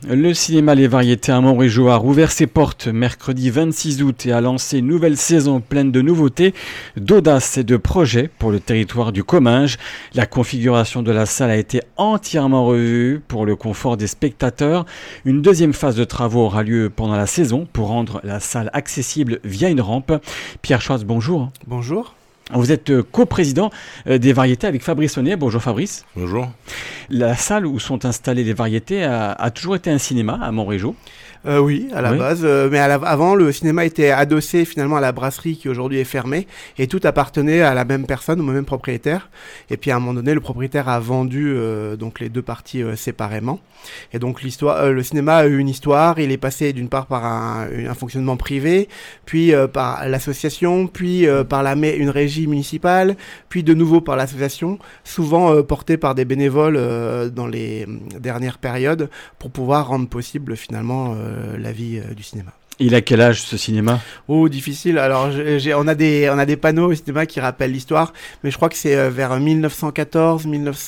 Le cinéma Les Variétés à Montrégeau a rouvert ses portes mercredi 26 août et a lancé une nouvelle saison pleine de nouveautés, d'audace et de projets pour le territoire du Comminges. La configuration de la salle a été entièrement revue pour le confort des spectateurs. Une deuxième phase de travaux aura lieu pendant la saison pour rendre la salle accessible via une rampe. Pierre Schwartz, bonjour. Bonjour. Vous êtes coprésident des Variétés avec Fabrice Honnet. Bonjour Fabrice. Bonjour. La salle où sont installées les Variétés a toujours été un cinéma à Montrégeau. Oui, à la base. Mais avant, le cinéma était adossé finalement à la brasserie qui aujourd'hui est fermée. Et tout appartenait à la même personne, au même propriétaire. Et puis à un moment donné, le propriétaire a vendu donc les deux parties séparément. Et donc le cinéma a eu une histoire. Il est passé d'une part par un fonctionnement privé, puis par l'association, puis par une régie municipale, puis de nouveau par l'association, souvent porté par des bénévoles dans les dernières périodes pour pouvoir rendre possible finalement la vie du cinéma. Il a quel âge ce cinéma ? Oh, difficile. Alors, on a des panneaux au cinéma qui rappellent l'histoire, mais je crois que c'est vers 1914,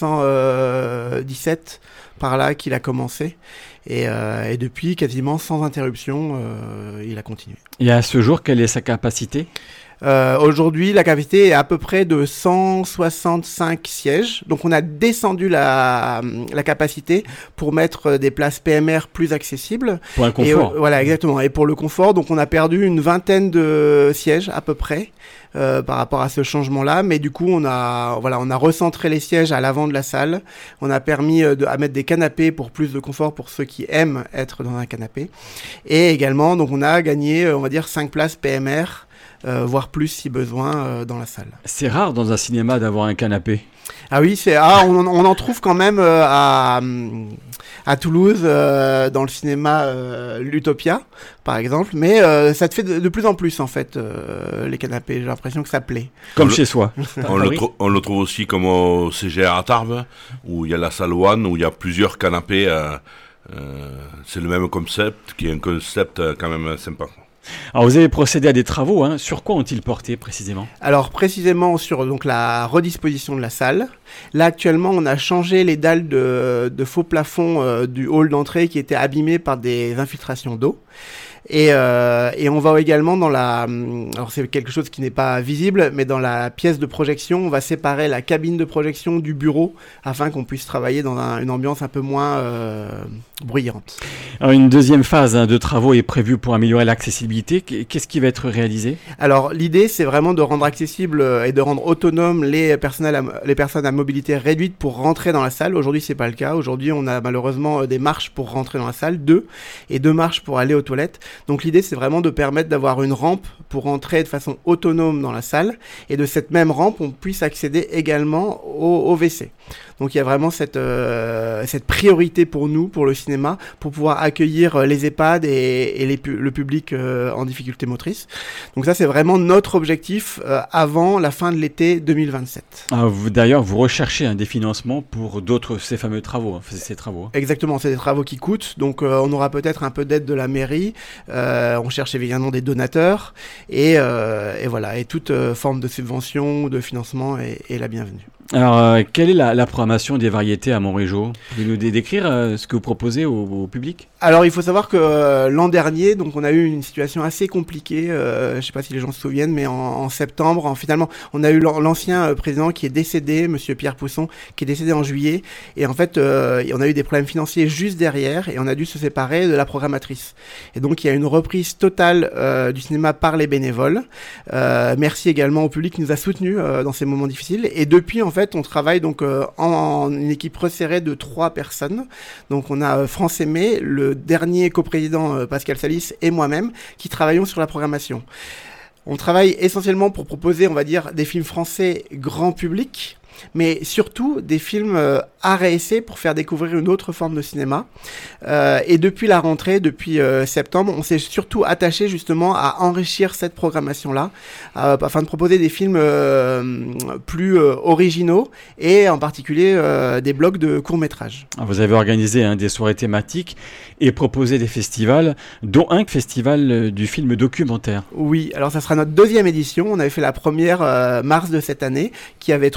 1917, par là qu'il a commencé. Et depuis, quasiment sans interruption, il a continué. Et à ce jour, quelle est sa capacité ? Aujourd'hui, la capacité est à peu près de 165 sièges. Donc, on a descendu la capacité pour mettre des places PMR plus accessibles. Pour un confort. Et, voilà, exactement. Et pour le confort, donc on a perdu une vingtaine de sièges à peu près par rapport à ce changement-là. Mais du coup, on a recentré les sièges à l'avant de la salle. On a permis à mettre des canapés pour plus de confort pour ceux qui aiment être dans un canapé. Et également, donc on a gagné, on va dire, 5 places PMR. Voire plus si besoin dans la salle. C'est rare dans un cinéma d'avoir un canapé. Ah oui, on en trouve quand même à Toulouse, dans le cinéma l'Utopia, par exemple. Mais ça te fait de plus en plus, en fait, les canapés. J'ai l'impression que ça plaît. Comme chez soi. On le trouve aussi comme au CGR à Tarbes, où il y a la salle One, où il y a plusieurs canapés. C'est le même concept, qui est un concept quand même sympa. Alors vous avez procédé à des travaux, hein. Sur quoi ont-ils porté précisément ? Alors précisément sur donc la redisposition de la salle. Là actuellement on a changé les dalles de faux plafond du hall d'entrée qui étaient abîmées par des infiltrations d'eau. Et on va également alors c'est quelque chose qui n'est pas visible, mais dans la pièce de projection, on va séparer la cabine de projection du bureau afin qu'on puisse travailler dans une ambiance un peu moins bruyante. Alors une deuxième phase de travaux est prévue pour améliorer l'accessibilité. Qu'est-ce qui va être réalisé ? Alors l'idée c'est vraiment de rendre accessible et de rendre autonome les personnes à mobilité réduite pour rentrer dans la salle. Aujourd'hui c'est pas le cas. Aujourd'hui on a malheureusement des marches pour rentrer dans la salle, 2 marches pour aller aux toilettes. Donc l'idée c'est vraiment de permettre d'avoir une rampe pour rentrer de façon autonome dans la salle et de cette même rampe on puisse accéder également au WC. Donc il y a vraiment cette priorité pour nous, pour le cinéma, pour pouvoir accueillir les EHPAD et le public en difficulté motrice. Donc ça c'est vraiment notre objectif avant la fin de l'été 2027. D'ailleurs vous recherchez des financements pour ces fameux travaux, ces travaux. Exactement, c'est des travaux qui coûtent, donc on aura peut-être un peu d'aide de la mairie, on cherche évidemment des donateurs et voilà, et toute forme de subvention ou de financement est la bienvenue. Alors, quelle est la programmation des Variétés à Montrégeau ? Vous pouvez nous décrire ce que vous proposez au public ? Alors, il faut savoir que l'an dernier, donc on a eu une situation assez compliquée. Je ne sais pas si les gens se souviennent, mais en septembre, finalement, on a eu l'ancien président qui est décédé, Monsieur Pierre Pousson, qui est décédé en juillet. Et en fait, on a eu des problèmes financiers juste derrière, et on a dû se séparer de la programmatrice. Et donc, il y a une reprise totale du cinéma par les bénévoles. Merci également au public qui nous a soutenus dans ces moments difficiles. Et depuis, en fait, on travaille donc en une équipe resserrée de 3 personnes. Donc on a France Aimé, le dernier coprésident Pascal Salis et moi-même qui travaillons sur la programmation. On travaille essentiellement pour proposer, on va dire, des films français grand public, mais surtout des films art et essai pour faire découvrir une autre forme de cinéma. Et depuis la rentrée, depuis septembre, on s'est surtout attaché justement à enrichir cette programmation-là, afin de proposer des films plus originaux et en particulier des blocs de courts-métrages. Vous avez organisé des soirées thématiques et proposé des festivals, dont un festival du film documentaire. Oui, alors ça sera notre 2e édition. On avait fait la première mars de cette année, qui avait trouvé un certain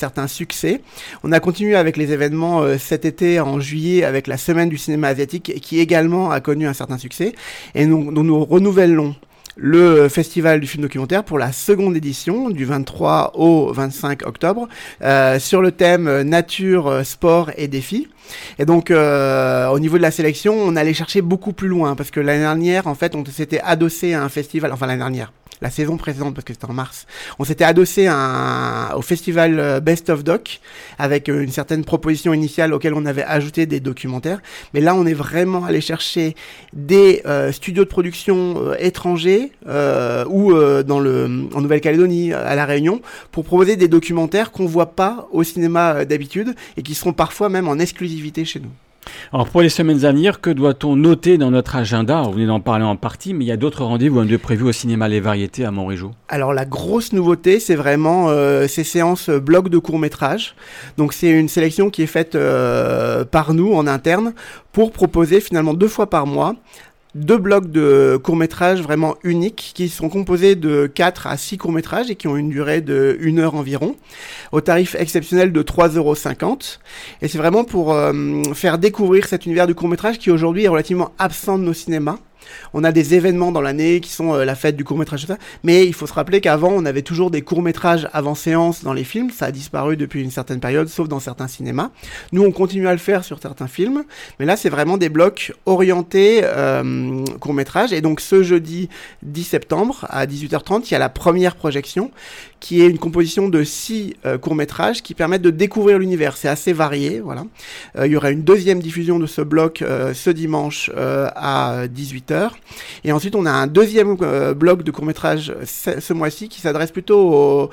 certains succès. On a continué avec les événements cet été en juillet avec la semaine du cinéma asiatique qui également a connu un certain succès. Et nous renouvelons le festival du film documentaire pour la seconde édition du 23 au 25 octobre sur le thème nature, sport et défis. Et donc au niveau de la sélection, on allait chercher beaucoup plus loin parce que l'année dernière, en fait, on s'était adossé à un festival, enfin l'année dernière, la saison précédente parce que c'était en mars, on s'était adossé au festival Best of Doc avec une certaine proposition initiale auquel on avait ajouté des documentaires. Mais là, on est vraiment allé chercher des studios de production étrangers ou en Nouvelle-Calédonie, à La Réunion, pour proposer des documentaires qu'on voit pas au cinéma d'habitude et qui seront parfois même en exclusivité chez nous. Alors pour les semaines à venir, que doit-on noter dans notre agenda? Vous venez d'en parler en partie, mais il y a d'autres rendez-vous de prévus au cinéma Les Variétés à Montrégeau. Alors la grosse nouveauté, c'est vraiment ces séances blocs de courts-métrages. Donc c'est une sélection qui est faite par nous en interne pour proposer finalement 2 fois par mois 2 blocs de courts-métrages vraiment uniques qui sont composés de 4 à 6 courts-métrages et qui ont une durée de 1 heure environ, au tarif exceptionnel de 3,50 €. Et c'est vraiment pour faire découvrir cet univers du court-métrage qui aujourd'hui est relativement absent de nos cinémas. On a des événements dans l'année qui sont la fête du court-métrage, tout ça. Mais il faut se rappeler qu'avant, on avait toujours des courts-métrages avant séance dans les films. Ça a disparu depuis une certaine période, sauf dans certains cinémas. Nous, on continue à le faire sur certains films. Mais là, c'est vraiment des blocs orientés courts-métrages. Et donc, ce jeudi 10 septembre, à 18h30, il y a la première projection qui est une composition de 6 courts-métrages qui permettent de découvrir l'univers. C'est assez varié, voilà. Il y aura une deuxième diffusion de ce bloc ce dimanche à 18h. Et ensuite, on a un deuxième bloc de courts-métrages ce mois-ci qui s'adresse plutôt aux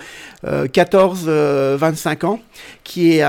14-25 ans, qui est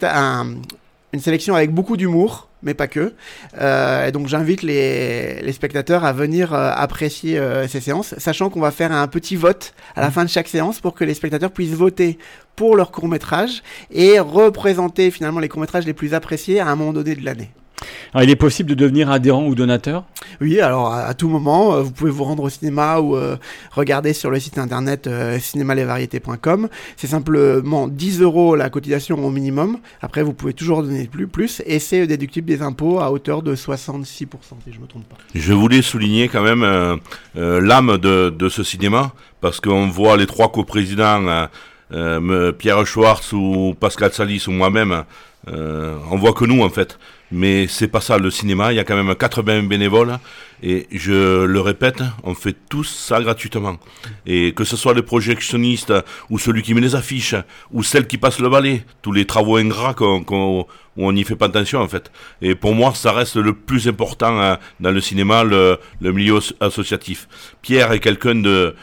une sélection avec beaucoup d'humour, mais pas que. Et donc j'invite les spectateurs à venir apprécier ces séances, sachant qu'on va faire un petit vote à la fin de chaque séance pour que les spectateurs puissent voter pour leur court-métrage et représenter finalement les courts-métrages les plus appréciés à un moment donné de l'année. Alors, il est possible de devenir adhérent ou donateur? Oui, alors à tout moment, vous pouvez vous rendre au cinéma ou regarder sur le site internet cinémalesvariétés.com. C'est simplement 10 € la cotisation au minimum. Après, vous pouvez toujours donner plus et c'est déductible des impôts à hauteur de 66%, si je ne me trompe pas. Je voulais souligner quand même l'âme de ce cinéma, parce qu'on voit les 3 coprésidents, Pierre Schwartz ou Pascal Salis ou moi-même, on voit que nous en fait. Mais c'est pas ça le cinéma, il y a quand même 80 bénévoles et je le répète, on fait tous ça gratuitement. Et que ce soit le projectionniste ou celui qui met les affiches ou celle qui passe le balai, tous les travaux ingrats où on n'y fait pas attention en fait. Et pour moi ça reste le plus important dans le cinéma, le milieu associatif. Pierre est quelqu'un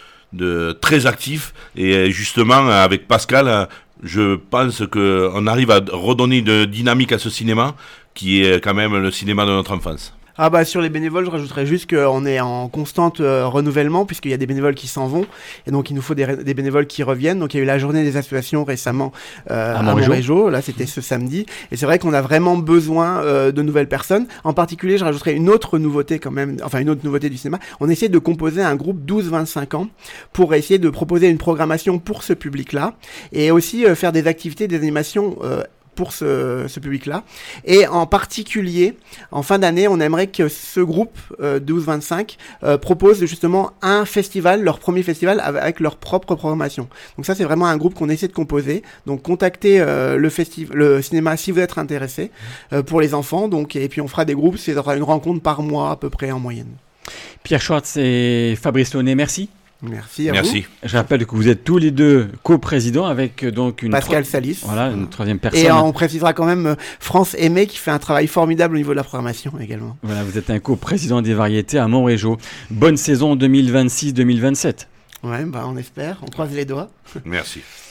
de très actif et justement avec Pascal, je pense qu'on arrive à redonner de dynamique à ce cinéma qui est quand même le cinéma de notre enfance. Ah bah sur les bénévoles, je rajouterais juste qu'on est en constante renouvellement puisqu'il y a des bénévoles qui s'en vont et donc il nous faut des bénévoles qui reviennent. Donc il y a eu la journée des associations récemment à Montrégeau, là c'était ce samedi et c'est vrai qu'on a vraiment besoin de nouvelles personnes. En particulier, je rajouterais une autre nouveauté quand même, enfin une autre nouveauté du cinéma. On essaie de composer un groupe 12-25 ans pour essayer de proposer une programmation pour ce public-là et aussi faire des activités, des animations pour ce public-là. Et en particulier, en fin d'année, on aimerait que ce groupe 12-25 propose justement un festival, leur premier festival avec leur propre programmation. Donc ça, c'est vraiment un groupe qu'on essaie de composer. Donc contactez le cinéma si vous êtes intéressé pour les enfants. Donc, et puis on fera des groupes, c'est une rencontre par mois à peu près en moyenne. Pierre Schwartz et Fabrice Launay, merci. Merci à vous. Je rappelle que vous êtes tous les deux coprésidents avec donc Pascal Salis. Voilà, une troisième personne. Et on précisera quand même France Aimé qui fait un travail formidable au niveau de la programmation également. Voilà, vous êtes un coprésident des variétés à Montrégeau. Bonne saison 2026-2027. Ouais, bah on espère, on croise les doigts. Merci.